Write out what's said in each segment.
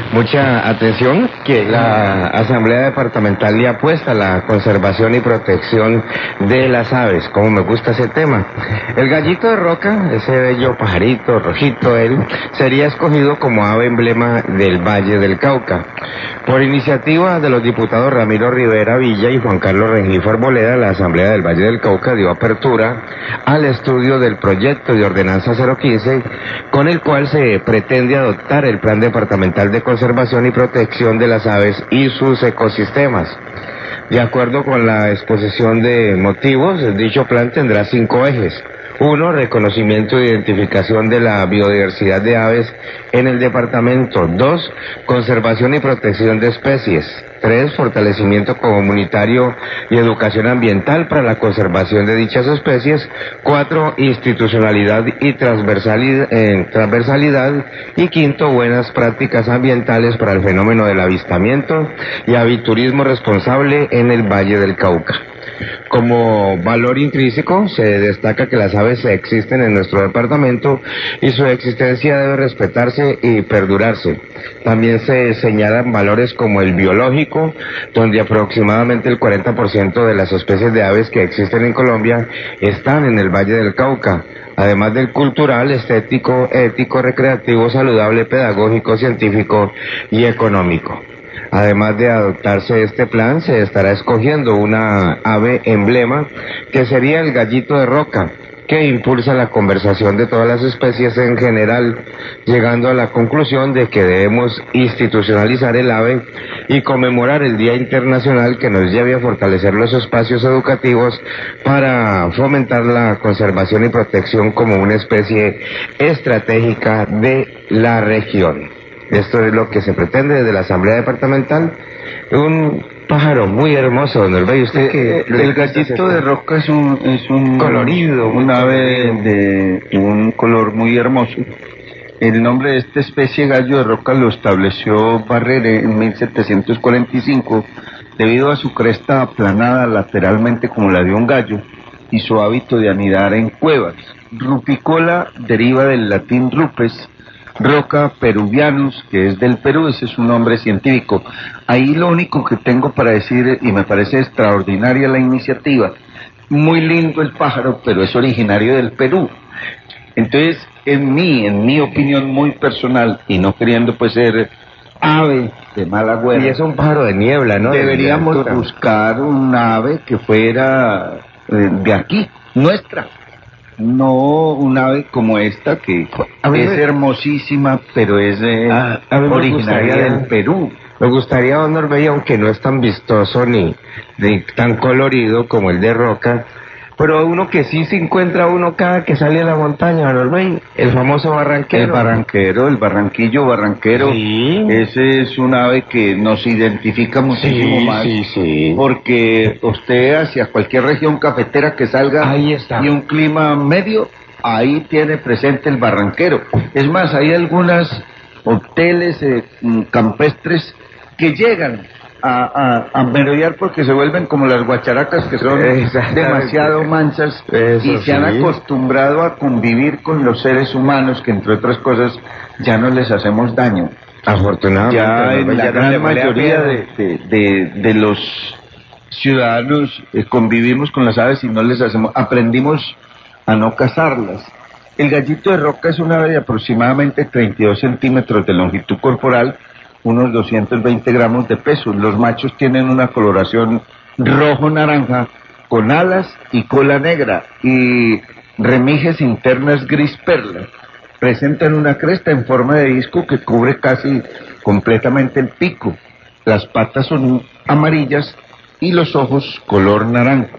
Mucha atención que la Asamblea Departamental le apuesta a la conservación y protección de las aves. Como me gusta ese tema. El gallito de roca, ese bello pajarito rojito, él sería escogido como ave emblema del Valle del Cauca. Por iniciativa de los diputados Ramiro Rivera Villa y Juan Carlos Rengifo Arboleda, la Asamblea del Valle del Cauca dio apertura al estudio del proyecto de ordenanza 015, con el cual se pretende adoptar el Plan Departamental de Conservación y Protección de las Aves y sus ecosistemas. De acuerdo con la exposición de motivos, dicho plan tendrá 5 ejes. 1. Reconocimiento e identificación de la biodiversidad de aves en el departamento. 2. Conservación y protección de especies. 3. Fortalecimiento comunitario y educación ambiental para la conservación de dichas especies. 4. Institucionalidad y transversalidad. Y 5. Buenas prácticas ambientales para el fenómeno del avistamiento y aviturismo responsable en el Valle del Cauca. Como valor intrínseco se destaca que las aves existen en nuestro departamento y su existencia debe respetarse y perdurarse. También se señalan valores como el biológico, donde aproximadamente el 40% de las especies de aves que existen en Colombia están en el Valle del Cauca, además del cultural, estético, ético, recreativo, saludable, pedagógico, científico y económico. Además de adoptarse este plan, se estará escogiendo una ave emblema, que sería el gallito de roca, que impulsa la conservación de todas las especies en general, llegando a la conclusión de que debemos institucionalizar el ave y conmemorar el Día Internacional que nos lleve a fortalecer los espacios educativos para fomentar la conservación y protección como una especie estratégica de la región. Esto es lo que se pretende desde la Asamblea Departamental. Un pájaro muy hermoso, don Orbey. Usted que el gallito de roca es un colorido, un ave de un color muy hermoso. El nombre de esta especie gallo de roca lo estableció Barrère en 1745 debido a su cresta aplanada lateralmente como la de un gallo y su hábito de anidar en cuevas. Rupicola deriva del latín rupes, roca peruvianus, que es del Perú. Ese es un nombre científico. Ahí lo único que tengo para decir, y me parece extraordinaria la iniciativa, muy lindo el pájaro, pero es originario del Perú. Entonces, en mi opinión muy personal, y no queriendo pues ser ave de mal agüero, y es un pájaro de niebla, ¿no? Deberíamos buscar un ave que fuera de aquí, nuestra. No un ave como esta, que es hermosísima, pero es originaria del Perú. Me gustaría, don Orbey, aunque no es tan vistoso ni tan colorido como el de roca, pero uno que sí se encuentra uno cada que sale a la montaña, don Orbey, el famoso barranquero. El barranquero, el barranquillo barranquero. Sí. Ese es un ave que nos identifica muchísimo más. Sí. Porque usted hacia cualquier región cafetera que salga, ahí está, y un clima medio, ahí tiene presente el barranquero. Es más, hay algunos hoteles campestres que llegan a merodear porque se vuelven como las guacharacas, que son demasiado manchas. Eso, y se han acostumbrado a convivir con los seres humanos, que entre otras cosas ya no les hacemos daño. Afortunadamente, ya en la gran mayoría de los ciudadanos convivimos con las aves y no les hacemos, aprendimos a no cazarlas. El gallito de roca es una ave de aproximadamente 32 centímetros de longitud corporal, unos 220 gramos de peso. Los machos tienen una coloración rojo-naranja, con alas y cola negra y remiges internas gris perla. Presentan una cresta en forma de disco que cubre casi completamente el pico. Las patas son amarillas y los ojos color naranja.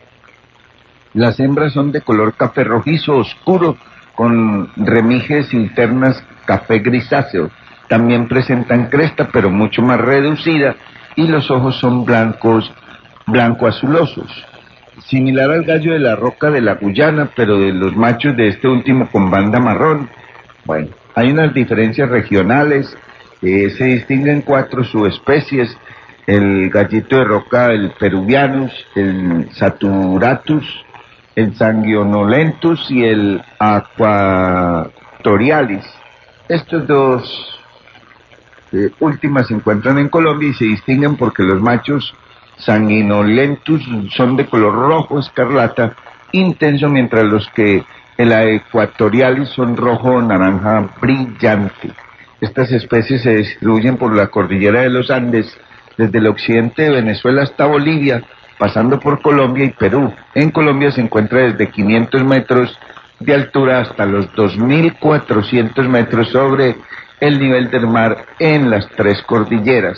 Las hembras son de color café rojizo oscuro con remiges internas café grisáceo. También presentan cresta, pero mucho más reducida, y los ojos son blanco-azulosos. Similar al gallo de la roca de la Guyana, pero de los machos de este último con banda marrón. Bueno, hay unas diferencias regionales. Se distinguen 4 subespecies: el gallito de roca, el peruvianus, el saturatus, el sanguinolentus y el aquatorialis. Estos dos últimas se encuentran en Colombia y se distinguen porque los machos sanguinolentus son de color rojo escarlata intenso, mientras los que en la ecuatorialis son rojo naranja brillante. Estas especies se distribuyen por la cordillera de los Andes, desde el occidente de Venezuela hasta Bolivia, pasando por Colombia y Perú. En Colombia se encuentra desde 500 metros de altura hasta los 2.400 metros sobre el nivel del mar en las tres cordilleras.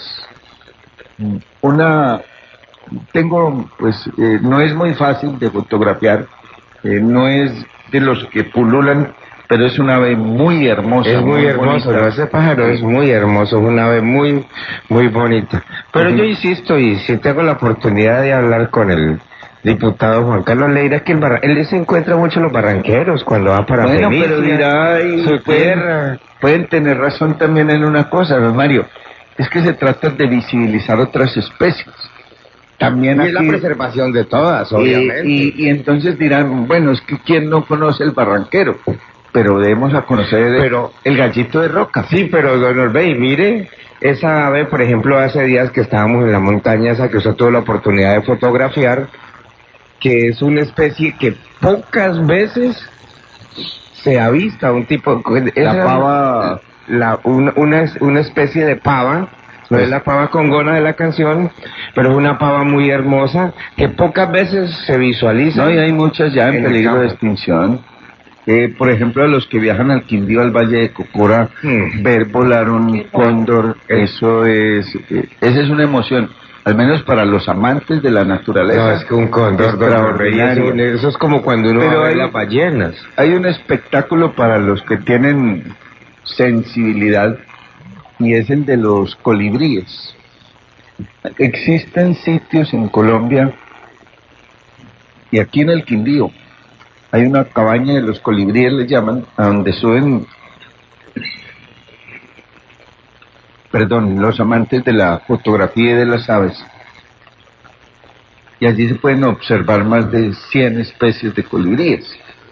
No es muy fácil de fotografiar, no es de los que pululan, pero es una ave muy hermosa. Es muy hermoso, ¿no? Ese pájaro es muy hermoso, es una ave muy, muy bonita. Pero yo insisto, y si tengo la oportunidad de hablar con el diputado Juan Carlos Leira, que él se encuentra mucho en los barranqueros cuando va para Fenicia, pero dirá, su tierra. Pueden tener razón también en una cosa, don Mario, es que se trata de visibilizar otras especies. También y es la preservación de todas, obviamente. Y entonces dirán, bueno, es que ¿quién no conoce el barranquero? Pero debemos a conocer el gallito de roca. Sí, pero don Orbey, mire, esa ave, por ejemplo, hace días que estábamos en la montaña, esa que usted tuvo la oportunidad de fotografiar, que es una especie que pocas veces se avista, un tipo... La pava... una especie de pava. No es la pava congona de la canción, pero es una pava muy hermosa que pocas veces se visualiza. No, y hay muchas ya en peligro de extinción. Por ejemplo, a los que viajan al Quindío, al Valle de Cocora, ver volar un cóndor, esa es una emoción, al menos para los amantes de la naturaleza. No, es que un cóndor, eso es como cuando uno va a ver las ballenas. Hay un espectáculo para los que tienen sensibilidad, y es el de los colibríes. Existen sitios en Colombia y aquí en el Quindío hay una cabaña de los colibríes, les llaman, a donde suben, los amantes de la fotografía y de las aves, y allí se pueden observar más de 100 especies de colibríes.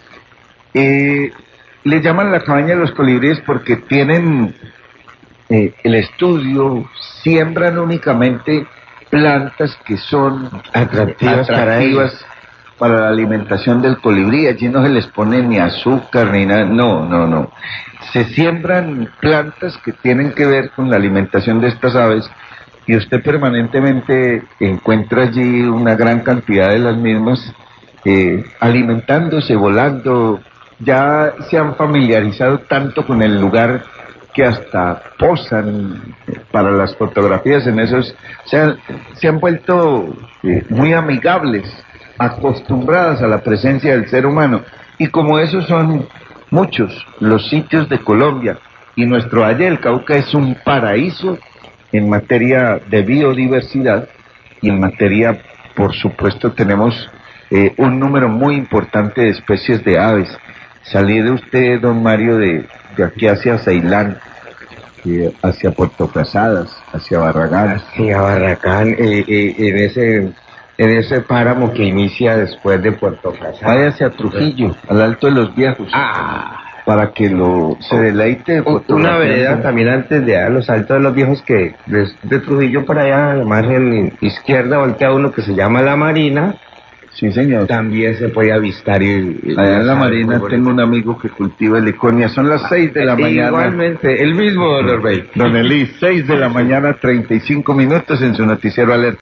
Le llaman la cabaña de los colibríes porque tienen el estudio, siembran únicamente plantas que son atractivas para la alimentación del colibrí. Allí no se les pone ni azúcar ni nada, no. Se siembran plantas que tienen que ver con la alimentación de estas aves, y usted permanentemente encuentra allí una gran cantidad de las mismas alimentándose, volando. Ya se han familiarizado tanto con el lugar que hasta posan para las fotografías en esos, se han vuelto muy amigables, acostumbradas a la presencia del ser humano. Y como esos son muchos los sitios de Colombia, y nuestro Valle del Cauca es un paraíso en materia de biodiversidad, y en materia, por supuesto, tenemos un número muy importante de especies de aves. Salir usted, don Mario, de aquí hacia Ceilán, hacia Puerto Casadas, hacia Barragán. Hacia Barragán, en ese páramo que inicia después de Puerto Casadas. Vaya hacia Trujillo, al Alto de los Viejos. Para que se deleite. Una vereda también antes de a los Altos de los Viejos, que de Trujillo para allá, a la margen izquierda, voltea uno que se llama La Marina. Sí, señor. También se puede avistar. Allá en La Marina tengo un amigo que cultiva heliconia. Son las 6 de la mañana. Igualmente, el mismo, don Orbey. Don Elí, 6 de la mañana, 35 minutos en su noticiero Alerta.